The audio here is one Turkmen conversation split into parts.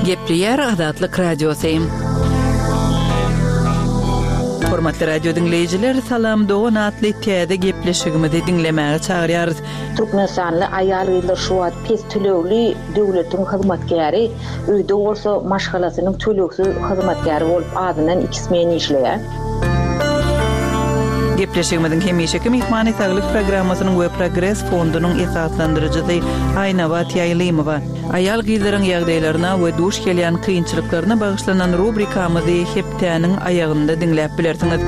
Gepleyer Azatlyk Radiosyň. Hormatly radio dinleyijiler, salam Doğan atly täze gepleşigimizi dinlemäge çagyrýarys. Türkmenistanly aýal gyzlar şu wagt pes tölegli döwletiň hyzmatkary, öýde bolsa maşgalasynyň töleksiz hyzmatkary bolup adynan 2 men işleýär. Gepleşigimizin hemişeki mehmany saglyk programmasynyň we Progress fondunyň esaslandyrjysy Aýna Batýaýlymowa aýal gyzlaryň ýagdaýlaryna we duş gelýän kynçylyklaryna bagyşlanan rubrikamyzy hepdäniň aýagynda dinläp bilersiňiz.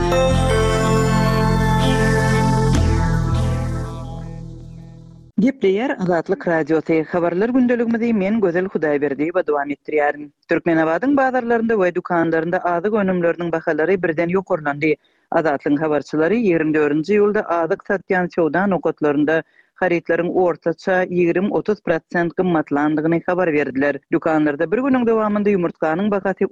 Gepleyer Azatlyk Radiosy habarlar gündeligimizi men Gözel Hudaýberdiýewa dowam etdirýärin. Türkmenabadyň bazarlarynda we dukanlarynda azyk önümleriniň bahalary birden ýokarlandy. Azatlyň habarçylary 24-nji ýylda azyk satýan şowdan okatlarynda haritlaryň ortaça 20-30% gymmatlandygyny habar berdiler. Dukanlarda bir günüň dowamında ýumurtkanyň bahasy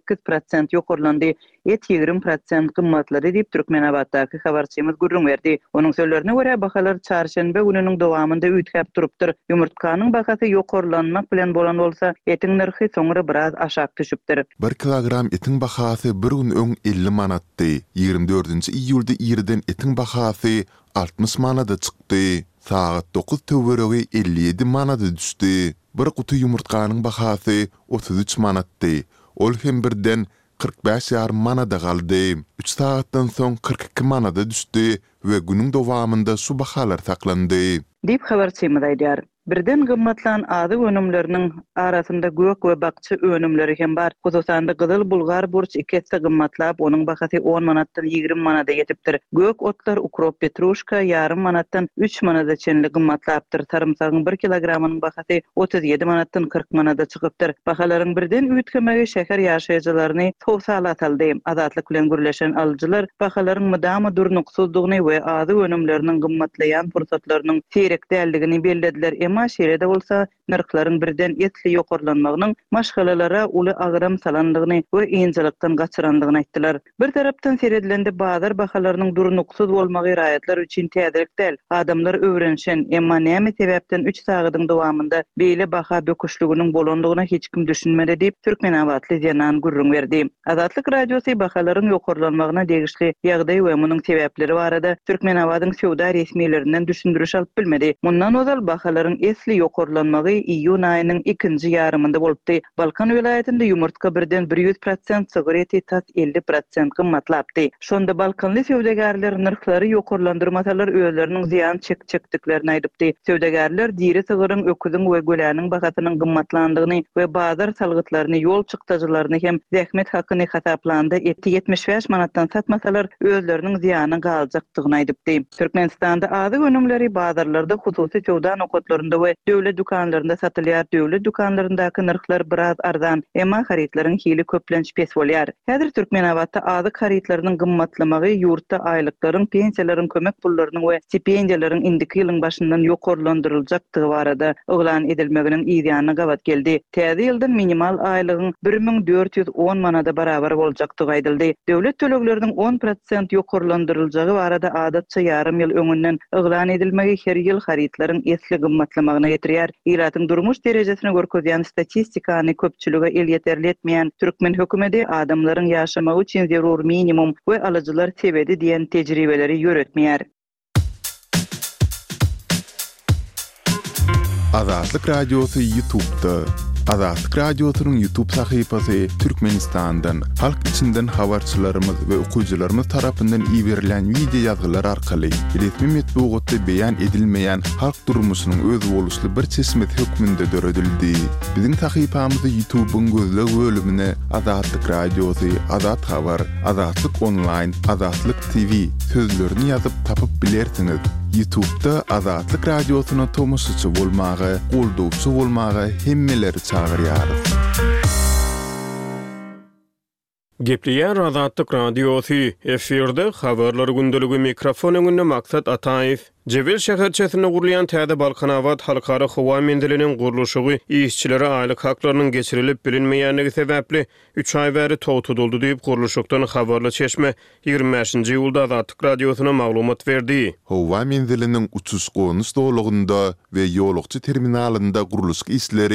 38% ýokarlandy, et 20% gymmatlady diýip Türkmenabaddaky habarçymyz gurrun berdi. Onuň sözlerine görä bahalar çarşembe gününiň dowamında üýtgäp durupdyr. Ýumurtkanyň bahasy ýokarlanmak bilen bolan bolsa, etiň narhy soňra biraz aşak düşüpdir. 1 kilogram etiň bahasy bir gün öň 50 manatdy. 24-nji iýulda ýerden etiň bahasy 60 manada çykdy. Saat 9 töweregi 57 manada düşdi. Bir qutu ýumurtkanyň bahasy 33 manatdy. Ol hem birden 45,5 manada galdy. 3 saatdan soň 42 manada düşdi we günüň dowamında şu bahalar saklandy. Diýip habarçymyz aýdýar. Birden gymmatlan azyk önümleriniň arasynda gök we bakçy önümleri hem bar. Hususanda gyzyl bulgar burç iketde gymmatlap, onuň bahasy 10 manatdan 20 manada ýetipdir. Gök otlar, ukrop, petrushka ýarym manatdan 3 manada çenli gymmatlapdyr. Sarımsagyň 1 kilogramynyň bahasy 37 manatdan 40 manada çykypdyr. Bahalaryň birden üýtgemegi şeker ýaşaýjylaryny towsala ataldy. Azatlyk bilen gürleşen alyjylar bahalaryň mydamy durnuksuzdygyny we azyk önümleriniň gymmatlaýan fursatlarynyň seýrek däldigini bellediler. Şeýle bolsa narklaryň birden etli ýokarlanmagynyň maşgalalara uly agram salandygyny we ýynçylykdan gaçyrandygyny aýtdylar. Bir tarapdan seredilende bazar bahalarynyň durnuksuz bolmagy raýatlar üçin täzelik däl. Adamlar öwrenşen, emma näme sebäpden 3 sagatyň dowamında beýle baha böküşliginiň bolandygyna hiç kim düşünmedi diýip Türkmenabadly Zenan gurrun berdi. Azatlyk Radiosy bahalaryň ýokarlanmagyna degişli ýagdaý we munyň sebäpleri barada Türkmenabadyň sowda resmiýetlerinden düşündiriş alyp bilmedi. Mundan ozal bahalaryň esli ýokarlanmagy iýun aýynyň 2-nji ýarymynda bolupdy. Balkan vilayetinde ýumurtka birden 100% sigareti tas 50% gymmatlapdy. Şonda Balkanly sowdagarlar narhlary ýokarlandyrmasalar özleriniň ziýan çekdiklerini aýdypdy. Sowdagarlar diri sigaryň, öküziň we göläniň bahasynyň gymmatlandygyny we bazar salgytlaryny, ýol çykdyjylaryny hem zähmet hakyny hasaplandy. Eti 75 manatdan satmasalar özleriniň ziýany galjakdygyny aýdypdy. Türkmenistanda azyk önümleri bazarlarda hususy şowdan okatlarynda we döwlet dukanlarynda satylýar. Döwlet dukanlaryndaky narhlar biraz arzan, emma haritlaryň hili köplenç pes bolýar. Häzir Türkmenabadda azyk haritlarynyň gymmatlamagy ýurtda aýlyklaryň, pensiýalaryň, kömek pullarynyň we stipendiýalaryň indiki ýylyň başyndan ýokarlandyryljakdygy barada oglan edilmeginiň ýygyny gabat geldi. Täze ýyldan minimal aýlygyň 1410 manada barabar boljakdygy aýdyldy. Döwlet tölegleriniň 10% ýokarlandyryljagy barada adatça ýarym ýyl öňünden oglan edilmegi her ýyl haritlaryň esli gymmatlamagyna getirýär. Iratyň durmuş derejesine görkezýän statistikany köpçülüge el ýeterli etmeýän türkmen hökümeti adamlaryň ýaşamagy üçin zerur minimum we alyjylar sebedi diýen tejribeleri ýöretmeýär. Azatlyk Radiosy YouTube'da. Azatlyk Radiosynyň YouTube sahypasy Türkmenistandan, halk içinden habarçylarymyz we okuwçylarymyz tarapyndan iýerilen video ýazgylar arkaly resmi metbuatda beýan edilmeýän halk durmuşynyň öz boluşly bir çeşmet hökmünde döredildi. Biziň sahypamyzy YouTube'un gözleg bölümine Azatlyk Radiosy, Azat Habar, Azatlyk Online, Azatlyk TV sözlerini ýazyp tapyp bilersiňiz. YouTube'da Azatlyk Radiosyna tomoşaçy bolmagy, goldowçy bolmagy hemmeleri çagyrýarys. Gepleyer Azatlyk Radiosy efirde habarlar gündeligi mikrofon öňünde Maksat Ataýew. Jebel şäherçesinde gurulýan täze Balkanabad halkara howa mendiliniň gurulşygy işçilere aýlyk haklarynyň geçirilip bilinmeýänligi sebäpli 3 ay bäri towtuduldy diýip gurulşykdan habarly çeşme 25-nji ýylda Azatlyk Radiosyna maglumat berdi. Howa mendiliniň uçuş gonuş dolugunda we ýolukçy terminalynda guruluş işleri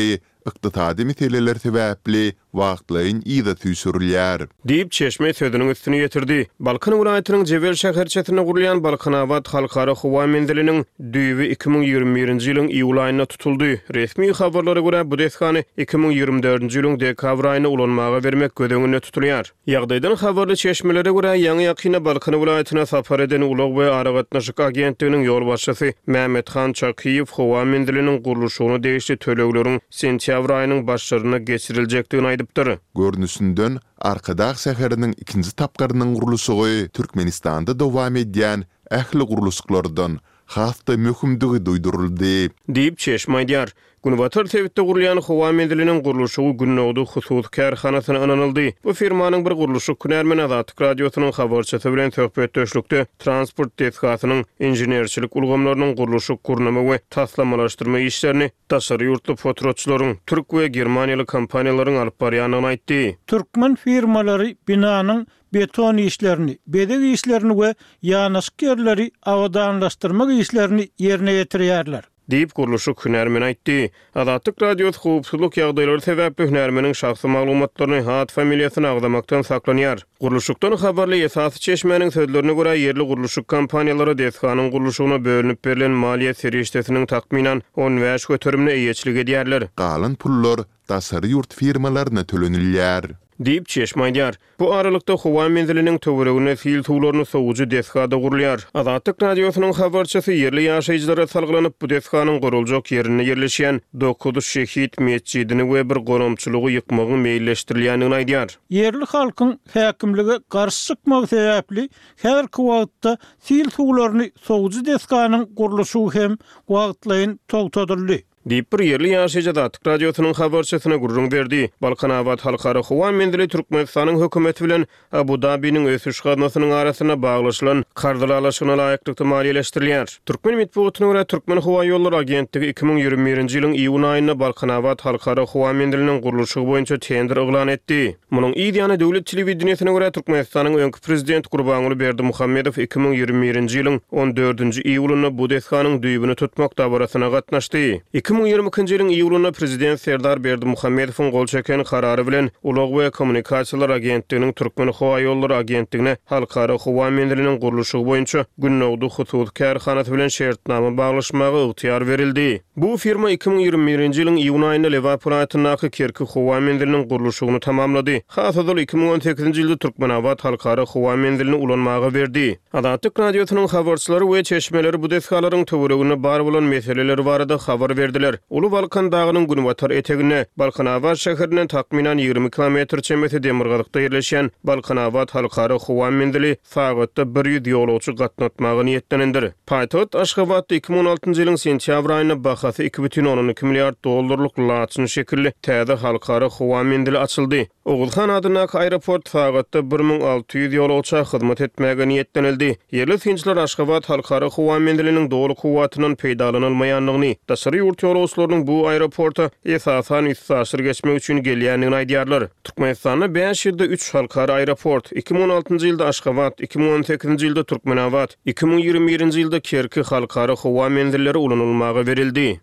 ykdysady meseleler sebäpli wagtlaryň ýyda tüýsürilýär. Diýip Çeşme sözüniň üstüne ýetirdi. Balkan welaýatynyň Jebel şäherçesine gurulan Balkanawat halkara howa mendiliniň düýbi 2021-nji ýylyň iýul aýyna tutuldy. Resmi habarlara görä bu deskany 2024-nji ýylyň dekabr aýyna ulanmaga bermek gödöňüne tutulýar. Ýagdaýdan habarly çeşmelere görä ýa-ni ýakyna Balkan welaýatyna sapar eden Ulug we Aragatnaşyk agentliginiň ýol başçysy Mehmethan Çakiýew howa mendiliniň gurulşyny degişli tölegleriň sentýabr aýynyň başlaryna geçiriljekdigini aýdypdyr. Görnüşinden Arkadag şäheriniň ikinji tapgarynyň gurulşy Türkmenistanda dowam edýän ähli gurulşyklardan hasda möhümdigi duýduruldy. Diýip Çeşme aýdýar. Günbatar tebitde gurulýan howa mendiliniň gurulşy Günnowdy husus kärhanasyna ananyldy. Bu firmanyň bir gurulşy Günärmen Azatlyk radiosynyň habarçysy bilen söhbetdeşlikde transport teşkilatynyň injenerçilik ulgamlarynyň gurulşy gurnamy we taslamalaşdyrma işlerini taşary ýurtly fotoçylaryň türk we germaniýaly kompaniýalaryň alyp barýanyny aýtdy. Türkmen firmalary binanyň beton işlerini, bedeg işlerini we ýanaşyk ýerleri awadanlaşdyrmak işlerini ýerine ýetirýärler. Diýip gurulşy Günärmen aýtdy. Azatlyk radiosy howpsuzlyk ýagdaýlary sebäpli Günärmeniň şahsy maglumatlaryny hat familiýasyny agdamaktan saklanýar. Gurulşykdan habarly esasy Çeşmeniň sözlerine görä ýerli gurulşyk kompaniýalary deskanyň gurulşyna bölünip berilen maliýe serişdesiniň takminan 15 götürümine eýetçilik edýärler. Galan pullar taşary ýurt firmalaryna tölenilýär. Diýip Çeşme aýdýar. Bu aralykda howa mendiliniň töweregine fil tuwlaryny soğuju deskada gurulýar. Azatlyk radiosynyň habarçysy ýerli ýaşaýjylara salgylanyp bu deskanyň guruljak ýerine ýerleşýän 9 şehit mescidini we bir goromçylygy ýykmagyň meýilleşdirilýänini aýdýar. Yerli halkyň häkimligi garşy çykmagy sebäpli her wagtda fil tuwlaryny soğuju deskanyň gurulşy hem wagtlaryň togtadyldy. Diýip bir ýerli ýaşaýjy Azatlyk radiosynyň habarçysyna gurrun berdi. Balkanawat halkara howa mendili Türkmenistanyň hökümeti bilen Abu Dhabi'niň ösüş gaznasynyň arasyna baglaşylan kardylalaşyna laýyklykda maliýeleşdirilýär. Türkmen mitbuatyna görä Türkmen howa ýollary agentligi 2021-nji ýylyň iýun aýyna Balkanawat halkara howa mendiliniň gurulşy boýunça tender eglan etdi. Munyň ideýany döwlet telewizionyna görä Türkmenistanyň öňkü prezident Gurbanuly Berdimuhammedow 2021-nji ýylyň 14-nji iýulyna bu deskanyň düýbüni tutmak dabarasyna gatnaşdy. 2022-nji ýylyň iýulynda prezident Serdar Berdimuhammedowyň gol çeken karary bilen Ulug we Kommunikasiýalar agentliginiň Türkmen howa ýollary agentligine halkara howa mendiliniň gurulşy boýunça Günnowdy husus kärhanasy bilen şertnama baglaşmagy ygtyýar berildi. Bu firma 2021-nji ýylyň iýun aýynda Liverpool aýatynyň Kerki howa mendiliniň gurulşyny tamamlady. Hasada 2018-nji ýylda Türkmenawat halkara howa mendilini ulanmaga berdi. Azatlyk radiosynyň habarçylary we çeşmeleri bu deskalaryň töweregine bar bolan meseleler barada habar berdiler. Ulu Balkan dagynyň günbatar etegine Balkanawat şäherinden takminan 20 km çemeti demirgalykda ýerleşýän Balkanawat halkara howa mendili sagatda 100 ýolagçy gatnatmagy niýetlenendir. Paýtagat Aşgabatda 2016-njy ýylyň sentýabr aýyna bahasy 2,12 milliard dollarlyk laçyn şekilli täze halkara howa mendili açyldy. Ogulhan adyna aeroport sagatda 1600 ýolagçy hyzmat etmäge niýetlenildi. Ýerli finçler Aşgabat halkara howa mendiliniň dogry howatynyň peýdalanylmaýanlygyny, taşary ýurt ýolagçylarynyň bu aeroporta esasan üstsaşyr geçmek üçin gelýänini aýdýarlar. Türkmenistanda 5 ýylda 3 halkara aeroport, 2016-njy ýylda Aşgabat, 2018-nji ýylda Türkmenawat, 2021-nji ýylda Kerki halkara howa mendilleri ulanylmaga berildi.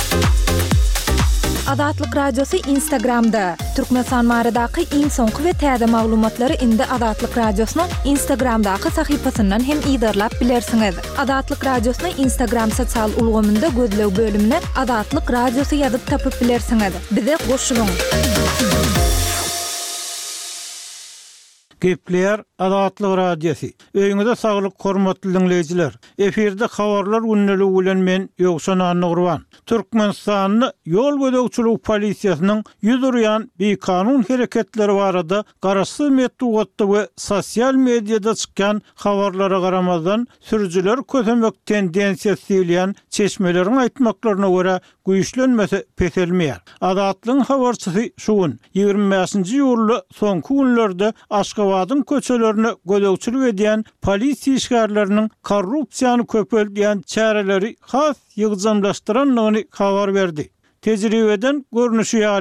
Azatlyk radiosu Instagramda. Türkmenistan baradaky iň soňky we täze maglumatlary indi Azatlyk radiosynyň Instagramdaky sahypasyndan hem ýygdyrlap bilersiňiz. Azatlyk radiosyny Instagram sosial ulgamynda gözlew bölümine Azatlyk radiosu ýazyp tapyp bilersiňiz. Bize goşulyň. Gepler Azatlyk radiosu. Öýüňizde saglyk hormatly dinleýijiler. Eferde habarlar günneligi bilen men Ýogşan Anygurban. Türkmenistanyň ýol gödäwçilik polisiýasynyň ýüzürýän bekanun hereketleri barada garaşsyz metduatda we sosial mediada çykan habarlara garamazdan sürüjiler kötemek tendensiýasy bilen çeşmeleriň aýtmaklaryna görä güýçlenmese peselmeýär. Azatlyň habarçysy şugun 25-nji ýyly soňky günlerde Aşgabatyň köçelerine gödäwçilik edýän polisiýa işgärleriniň korrupsiýany köpeldiýän çäreleri has ýygjamlaşdyranlygyny habar berdi. Tejribeden görnüşi ýaly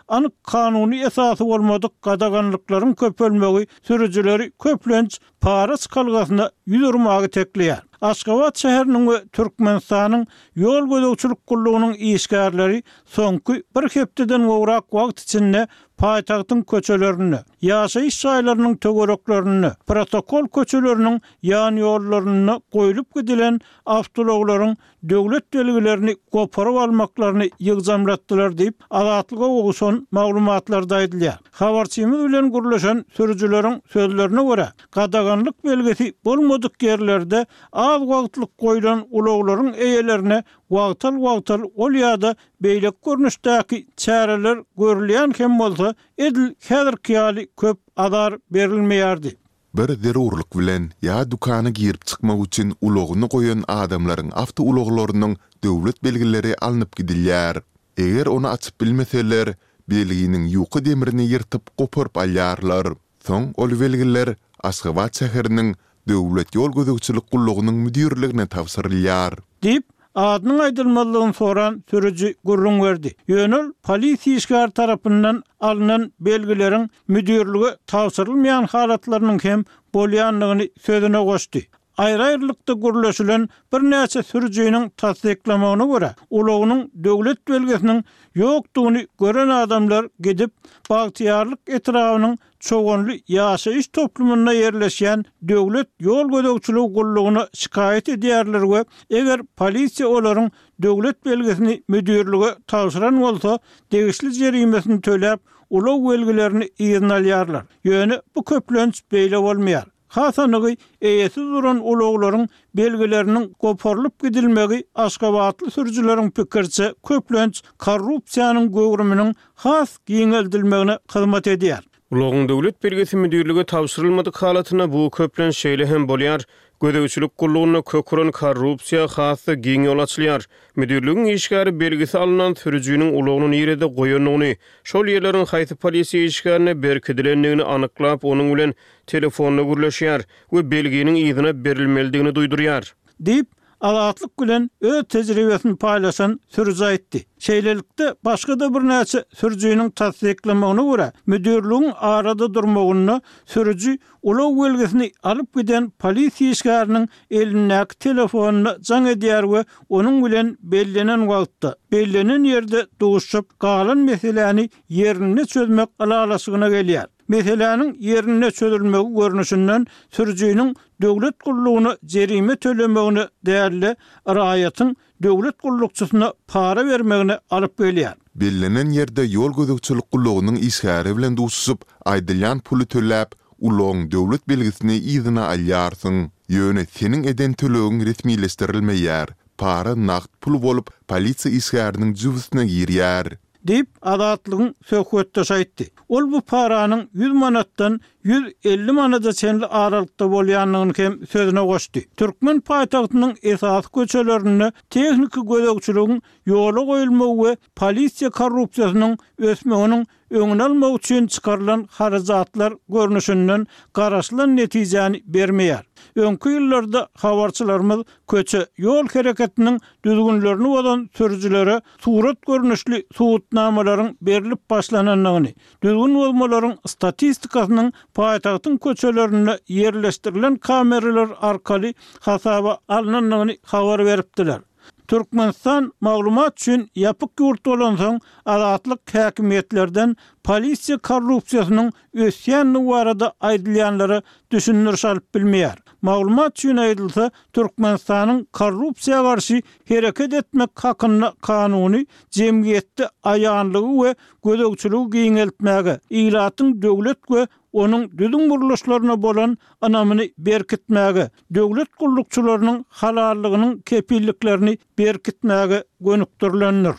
anyk kanuny esasy bolmadyk gadaganlyklaryň köpelmegi sürüjileri köplenç para skalgasyna ýüzürmäge tekleýär. Aşgabat şäheriniň we Türkmenistanyň ýol gödäwçilik gullugynyň işgärleri soňky bir hepdeden gowrak wagt içinde paýtagtyň köçelerini, ýaşaýyş şaýlarynyň tögereklerini, protokol köçeleriniň ýan ýollaryny goýulyp gidilen awtologlaryň döwlet belgilerini goparyp almaklaryny ýygzamlatdylar diýip Azatlyga oguşan maglumatlarda aýdylýar. Habarçymyz bilen gurulşan sürüjileriň sözlerine görä, gadaganlyk belgesi bolmadyk ýerlerde az wagtlyk goýulan ulaglaryň eýelerine wagtal ol ýa-da beýlek görnüşdäki çäreler görülýän hem bolsa edil häzirki ýaly köp adar berilmeýärdi. Bir zerurlyk bilen ýa dukany girip çykmak üçin ulagyny goýan adamlaryň awto ulaglarynyň döwlet belgileri alınıp gidilýär. Eger onu açyp bilmeseler, belginiň ýuky demirini ýyrtyp goparyp alýarlar. Soň ol belgiler Aşgabat şäheriniň döwlet ýol gödäwçilik gullugynyň müdirligine tapşyrylýar. Dip adynyň aýdylmalygyny soran sürüji gurrun berdi. Ýönül polisiýa işgär tarapyndan alynan belgileriň müdirligi tapşyrylmaýan halatlarynyň hem bolýanlygyny sözüne goşdy. Aýry-aýrylykda gurulşylan bir näçe sürüjiniň tasdiklamagyna görä, ulagynyň döwlet belgesiniň ýokdugyny gören adamlar gidip bagtyarlyk etrawynyň çoğunly ýaşaýyş toplumuna ýerleşýän döwlet ýol gödäwçiligi gullugyny şikaýet edýärler we eger polisiýa olaryň döwlet belgesini müdirlige tapşyran bolsa, degişli jerimesini töläp, ulag belgilerini ýygyna alýarlar. Ýöne bu köplenç beýle bolmaýar. Hasanygy eýesi duran ulaglaryň belgileriniň goparylyp gidilmegi Aşgabatly sürüjileriň pikirçe köplenç korrupsiýanyň göwrüminiň has giňeldilmegine hyzmat edýär. Ulagyň döwlet belgesi müdirlige tapşyrylmadyk halatyna bu köplenç şeýle hem bolýar. Gödäwçilik gullugyna köküren korrupsiýa hasy giň ýol açylýar. Müdirligiň işgäri belgisi alynan sürüjiniň ulagyny ýerede goýanyny, şol ýerleriň haýsy polisiýa işgärine berkidilenligini anyklap, onuň bilen telefonna gürleşýär we belginiň ýygyna berilmeligini duýdurýar. Dip Azatlyk bilen öz tejribesini paýlaşan sürüji aýtdy. Şeýlelikde başga-da bir näçe sürüjiniň tasdiklamagyna görä, müdirligiň arada durmagyny sürüji ulag belgesini alyp giden polisiýa işgäriniň elindäki telefonyny jaň edýär we onuň bilen bellenen wagtda, bellenen ýerde duşup galan meseleni ýerine çözmek alalaşygyna gelýär. Meseleniň ýerine çözülmegi görnüşinden sürüjiniň döwlet gullugyny jerime tölemegini däerli raýatyň döwlet gullukçysyna para bermegine alyp gelýär. Bellenen ýerde ýol gödäwçilik gullugynyň işgäri bilen duşup aýdylýan puly töläp, ulagyň döwlet belgisini ýygyna alýarsyň. Ýöne seniň eden tölegiň resmileşdirilmeýär. Para naqd pul bolup polisiýa işgäriniň jübüsine girýär. Dip Azatlygyň söhbetde aýtdy. Ol bu paranyň 100 manatdan 150 manata çenli aralykda bolýanlygyny hem sözüne goşdy. Türkmen paýtagtynyň esas köçelerini tehnika gödäwçiligiň ýola goýulmagy we polisiýa korrupsiýasynyň ösmeginiň öňüne almak üçin çykarylan harajatlar görnüşinden garaşylan netijäni bermeýär. Öňkü ýyllarda habarçylarymyz köçe ýol hereketiniň düzgünlerini bolan sürüjilere surat görnüşli suwutnamalaryň berilip başlananyny, düzgün bolmalaryň statistikasynyň paýtagtyň köçelerine ýerleşdirilen kameralar arkaly hasaba alınanyny habar beripdiler. Türkmenistan maglumat üçin ýapyk ýurt bolan soň Azatlyk häkimetlerden polisiýa korrupsiýasynyň ösýänligi barada aýdylýanlary düşünür salyp bilmeýär. Maglumat üçin aýdylsa, Türkmenistanyň korrupsiýa garşy hereket etmek hakyna kanuny jemgyýetde aýanlygy we gödäwçiligi giňeltmäge, ýylatyň döwlet we onuň düzgün buruluşlaryna bolan anamyny berkitmäge, döwlet gullukçylarynyň halallygynyň kepilliklerini berkitmäge gönükdirilendir.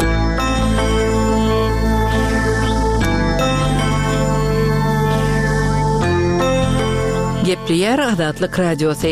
Gepleýär Azatlyk radiosu.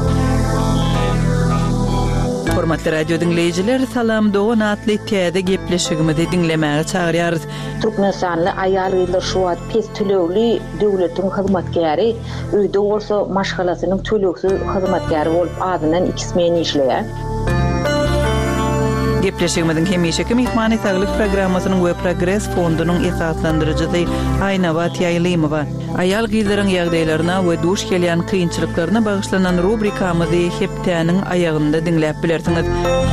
Hormatly radio dinleyijiler, salam dogan atly täze gepleşigimizi dinlemäge çagyrýarys. Türkmenistanly aýal ýyllar şu wagt pes tölegli döwletiň hyzmatkäri, öýde bolsa maşgalasynyň tölegsi hyzmatkäri bolup adynan 2 men işleýär. Gepleşigimizin hemişeki mihmani sağlık programmasının we progress fondunun esaslandırıcısı Aynavat Yaylimova. Ayal giylerin ýagdaýlaryna we duş gelýän kynçylyklaryna bagyşlanan rubrikamyzy heptäniň ayagynda dinläp bilersiňiz.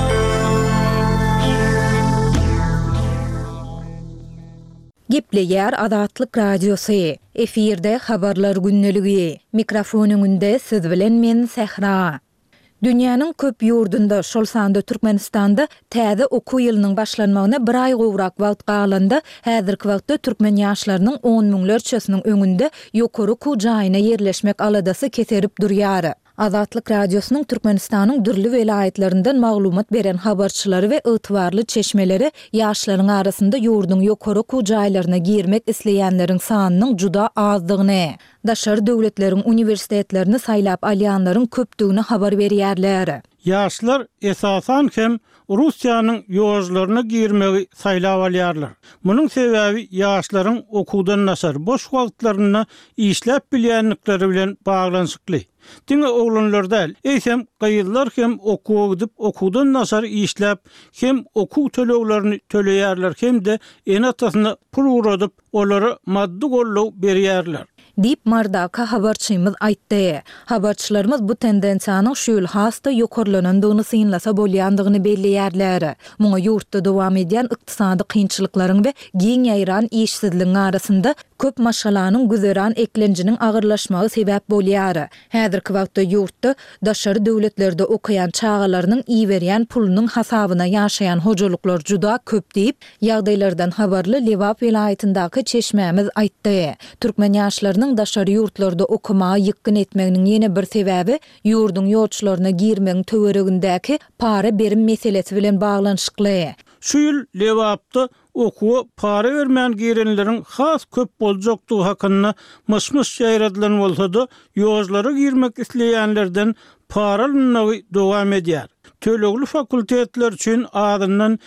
Gepleýär Adatlyk radiosu. Efirde habarlar günneligi. Mikrofonuňynda siz bilen men Sehra. Dünýäniň köp ýurdunda, şol sanda Türkmenistanda täze oku ýylynyň başlanmagyna bir ay gowrak wagt galanda, häzirki wagtda türkmen ýaşlarynyň 10 miňlerçesiniň öňünde ýokary ku jaýyna ýerleşmek aladasy keserip durýar. Adatlyk radiosynyň Türkmenistanyň dürli welaýatlerinden maglumat beren habarçylary we ýytwarly çeşmeleri ýaşlaryň arasynda ýurduň ýokary ku jaýlaryna girmek isleýänleriň sanynyň juda azdygyny, daşary döwletleriň uniwersitetlerini saýlap alýanlaryň köpdigini habar berýärler. Ýaşlar esasan hem Russiýanyň ýozlaryna girmegi saýlap alýarlar. Munyň sebäbi ýaşlaryň okudan nasar boş wagtlaryny işläp bilýänlikleri bilen baglanşykly. Diňe oglanlar däl, eýsem gaýyllar hem okuwa gidip okudan nasar işläp, hem oku töleglerini töleýärler, hem de enatasyna pul uradyp olary maddi gollaw berýärler. Dip mardaka habarçymyz aýtdy. Habarçylarymyz bu tendensiýanyň şu ýyl hasta ýokarlanandygyny synlasa bolýandygyny belliýärler. Muňa ýurtda dowam edýän ykdysady kynçylyklaryň we giň ýaýran işsizligiň arasynda köp maşgalanyň güzeran eklenjiniň agyrlaşmagy sebäp bolýar. Häzirki wagtda ýurtda daşary döwletlerde okaýan çağalarynyň iýberýän pulunyň hasabyna ýaşaýan hojalyklar juda köp diýip ýagdaýlardan habarly Lewap welaýatyndaky çeşmämiz aýtdy. Türkmen ýaşlarynyň daşary ýurtlarda okumagy ýykyn etmeginiň ýene bir sebäbi ýurduň ýolçularyna girmegiň töweregindäki para berim meselesi bilen baglanşykly. Şu ýyl Lewapda okuwa para bermän girenleriň has köp boljakdygy hakynda myş-myş ýaýradylan bolsa-da ýozlara girmek isleýänlerden para almagy dowam edýär. Tölegli fakultetler üçin adyndan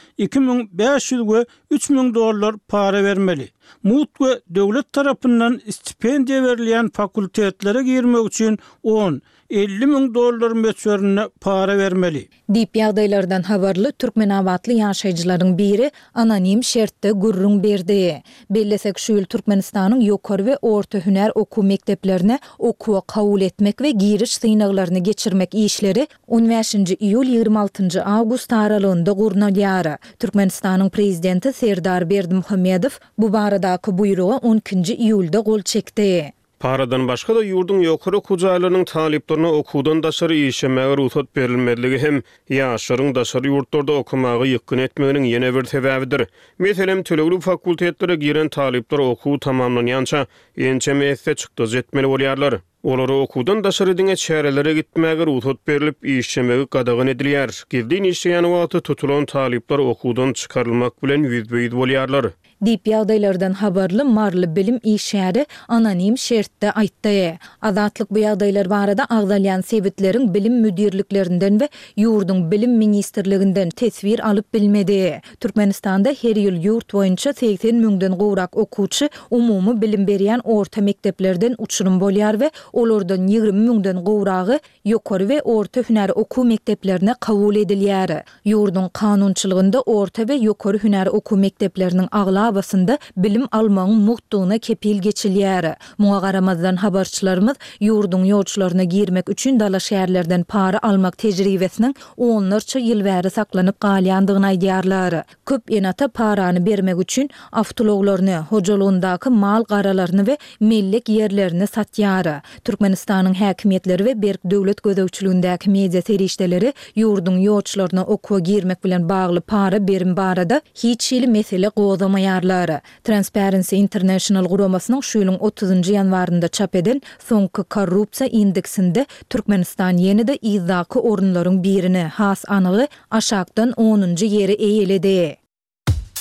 2500 we 3000 dollar para vermeli. Mut we döwlet tarapyndan stipendiýa berilýän fakultetlere girmek üçin 50 000 dollar meçberine para vermeli. Dip ýagdaýlardan habarly türkmen awatly ýaşaýjylaryň biri anonim şertde gurrun berdi. Bellesek şu ýyl Türkmenistanyň ýokary we orta hüner oku mekteplerine okuwa kabul etmek we giriş synaklaryny geçirmek işleri 15-nji iýul 26-njy awgust aralygynda gurnalýar. Türkmenistanyň prezidenti Serdar Berdimuhammedow bu baradaky buýrugy 12-nji iýulda gol çekdi. Paradan başga da ýurduň ýokary kujaýlarynyň taliplerini okudan daşary işemäge ruhsat berilmediligi hem ýaşlaryň daşary ýurtlarda okumagy ýykyn etmeginiň ýene bir sebäbidir. Meselem tölegli fakultetlere giren talipler okuw tamamlanýança ençe messe çykdyz etmeli bolýarlar. Olary okudan daşary diňe çärelere gitmäge ruhsat berilip işemegi gadagyn edilýär. Girdiň işleýän wagty tutulan talipler okudan çykarylmak bilen ýüzbeýid bolýarlar. Dip ýagdaýlardan habarly Marly bilim işäri anonim şertde aýtdy. Adatlyk bu ýagdaýlar barada agdalýan sebetleriň bilim müdirliklerinden we ýurduň bilim ministrliginden tesvir alyp bilmedi. Türkmenistanda her ýyl ýurt boýunça 80 000den gowrak okuwçy umumy bilim berýän orta mekteplerden uçurum bolýar we olardan 20 000den gowragy ýokary we orta hüner okuw mekteplerine kabul edilýär. Ýurduň kanunçylygynda orta we ýokary hüner okuw mektepleriniň basında bilim almagyň mukdygyna kepil geçilýär. Muňa garamazdan habarçylarymyz ýurduň ýolçularyna girmek üçin dala şäherlerden para almak tejribesiniň onlarça ýyl bäri saklanyp galýandygyny aýdýarlar. Köp enata parany bermek üçin awtologlaryny, hojalygyndaky mal garalaryny we mellek ýerlerini satýar. Türkmenistanyň häkimetleri we berk döwlet gözegçiligindäki media serişdeleri ýurduň ýolçularyna okuwa girmek bilen bagly para berim barada hiç ýyly mesele gowzamaýar. Transparency International guramasının şu ýylyň 30-njy ýanwarynda çap eden soňky korrupsiýa indeksinde Türkmenistan ýene-de izdaky orunlaryň birini has anygy aşakdan 10-njy ýere eýeledi.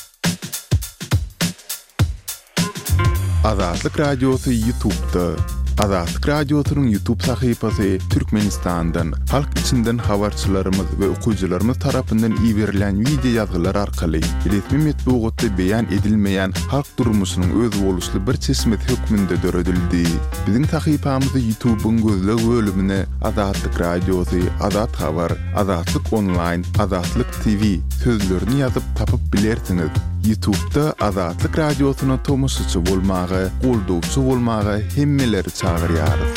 Adatlyk radiosu YouTube'da Azatlyk radiosynyň YouTube sahypasy Türkmenistandan halk içinden habarçylarymyz we okuyjylarymyz tarapyndan iýerilen video ýazgylar arkaly resmi metbuatda beýan edilmeýän halk durmuşynyň öz boluşly bir çeşmet hökmünde döredildi. Biziň sahypamyzy YouTube'un gözleg bölümine Azatlyk radiosy, Azat habar, Azatlyk online, Azatlyk TV sözlerini ýazyp tapyp bilersiňiz. YouTube'da Azatlyk radiosyna tomoşçy bolmagy, goldowçy bolmagy hemmeleri çağırýarys.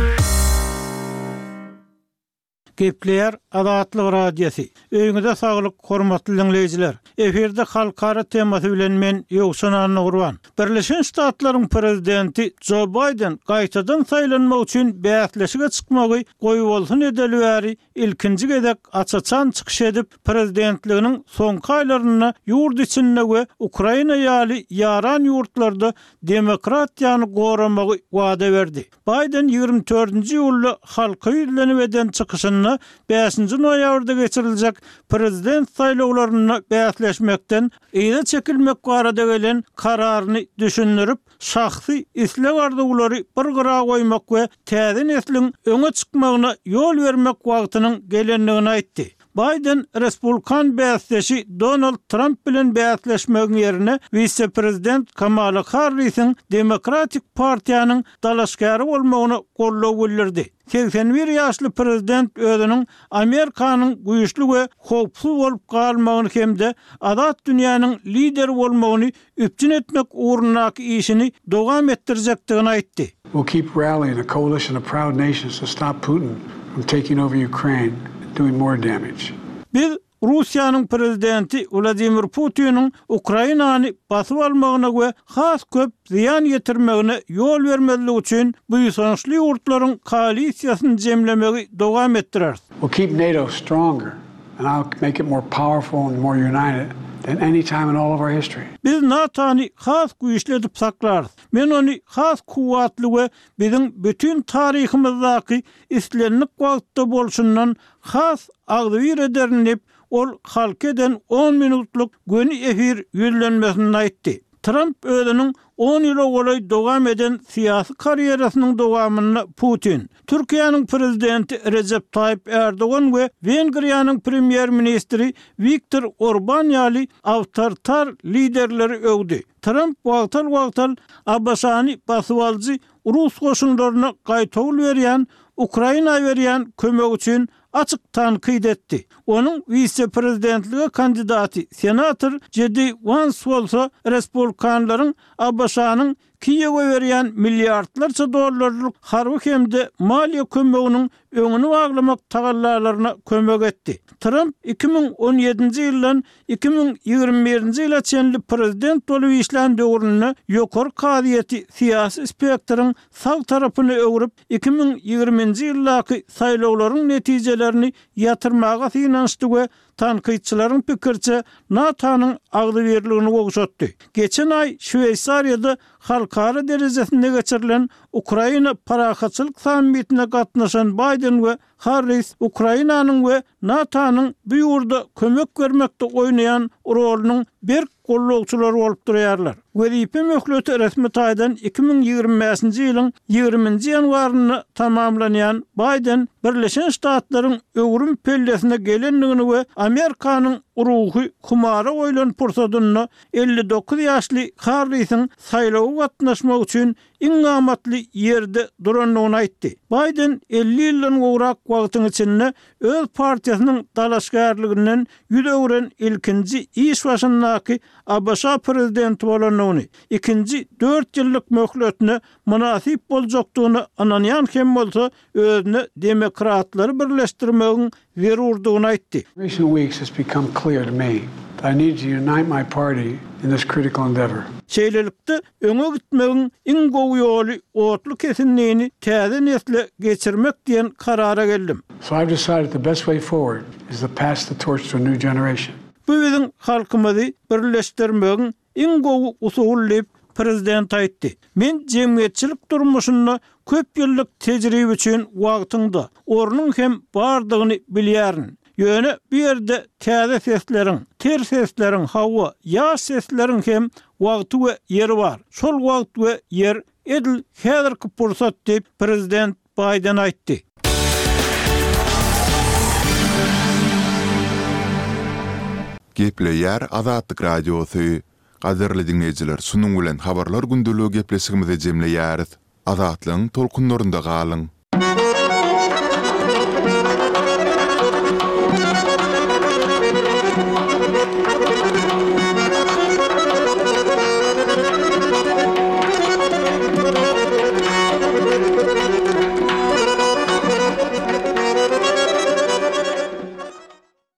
Gepleýär Azatlyk radiosi. Öňüňizde saglyk, hormatly dinleýijiler. Eferde halkara temasy bilen men Ýowşan Nurwan. Birleşen Ştatlaryň prezidenti Joe Biden gaýtadan saýlanmak üçin bäsleşige çykmagy goýup bolsun edeli bäri ilkinji gedek açaçan çykyş edip prezidentliginiň soňky aýlaryna ýurt içinde we Ukraina ýaly ýaran ýurtlarda demokratiýany goramagy wada berdi. Biden 24-nji ýylda halka ýüzlenibeden çykyşyny 5-nji noýabrda geçiriljek prezident saýlawlaryna bäsleşmekden ýa çekilmek barada gelen kararyny düşünürip şahsy isleg arzuwlary bir gyra goýmak we täze neslin öňe çykmagyna ýol bermek wagtynyň gelenligini aýtdy. Biden Respublikan bäsleşi Donald Trump bilen bäsleşmegiň ýerine vice-prezident Kamala Harris'iň Demokratik Partiýanyň dalaşgary bolmagyny gollap bildirdi. 81 ýaşly prezident özüniň Amerikanyň güýçli we howpsuz bolup galmagyny hemde azat dünýäniň lider bolmagyny üpçün etmek uğrundaky işini dowam etdirjekdigini aýtdy. We'll keep rallying a coalition of proud nations to stop Putin from taking over Ukraine, doing more damage. Biz Russiýanyň prezidenti Vladimir Putin'in Ukrainany basyp almagyna we has köp ziyan getirmegine ýol bermezlik üçin bu ýysançly ýurtlaryň koalisiýasyny jemlemegi dowam etdirer. We'll keep NATO stronger and I'll make it more powerful and more united than any time in all of our history. Biz NATO'ny has güýçledip saklarys. Men ony has kuwatly we biziň bütün taryhymyzdaky islenlik wagtda bolşundan has agdyr ederinip ol halk eden 10 minutluk göni efir ýüzlenmesini aýtdy. Trump özüniň 10 ýyla golay dowam eden siýasy karýerasynyň dowamyny Putin, Türkiýanyň prezidenti Recep Tayyip Erdogan we Wengriýanyň premier ministri Viktor Orban ýaly awtoritar liderleri öwdi. Trump wagtal Abbasany basyp aljy Rus goşunlaryna gaýtawl berýän, Ukraina berýän kömek üçin açık tankyd etdi. Onun vice-prezidentligi kandidaty senator J.D. Vance bolsa Respublikanlaryň Abbasanyň Kiýewe berýän milliardlarça dollarlyk harby hemde maliýe kömeginiň öňüni baglamak tagallalaryna kömek etdi. Trump 2017-nji ýyldan 2021-nji ýyla çenli prezident bolup işlän döwrüne ýokary kabiliýeti siýasy spektryň sag tarapyny öwrüp 2020-nji ýyllaky saýlawlaryň netijelerini ýatyrmaga synançdy we tankydçylaryň pikirçe NATO'nyň agdyberligini goşatdy. Geçen ay Şweýsariýada halkara derejesinde geçirilen Ukraina parahatçylyk sammitine gatnaşan Biden we Harris Ukrainanyň we NATO'nyň bu ýurda kömek bermekde oýnaýan rolunyň bir gollawçylary bolup durýarlar. Wezipe möhleti resmi taýdan 2025-nji ýylyň 20-nji ýanwaryny tamamlanýan Biden Birleşen Ştatlaryň öwrüm pellesine gelenligini we Amerikanyň ruhy kumara oýlan pursadyny 59 ýaşly Harris'iň saýlawy gatnaşmak üçin iň amatly ýerde duranlygyny aýtdy. Biden 50 ýyldan gowrak wagtyň içinde öz partiýasynyň dalaşgarlygynyň ýüdegren ilkinji iş başyndaky Abbasa prezidenti bolanyny, ikinji 4 ýyllyk möhletine münasip boljakdygyny ananýan hem bolsa özüne demokratlary birleşdirmegiň berurdugyny aýtdy. Recent weeks has become clear to me that I need to unite my party in this critical endeavor. Şeýlelikde öňe gitmegiň iň gowy ýoly otly kesinligini täze nesle geçirmek diýen karara geldim. So I've decided the best way forward is to pass the torch to a new generation. Bu biziň halkymyzy birleşdirmegiň iň gowy usuly diýip prezident aýtdy. Men jemgyýetçilik durmuşyna köp ýyllyk tejribe üçin wagtynda ornuň hem bardygyny bilýärin. Ýöne bir ýerde täze sesleriň, ter sesleriň, hawa, ýaş sesleriň hem wagty we ýeri bar. Şol wagt we ýer edil häzirki pursat diýip prezident Biden aýtdy. Gepleýär Azatlyk radiosu. Gaderli dinleýijiler, şunuň bilen habarlar gündüligi gepleşigimize jemleýäris. Azatlygyň tolkunlarynda galyň.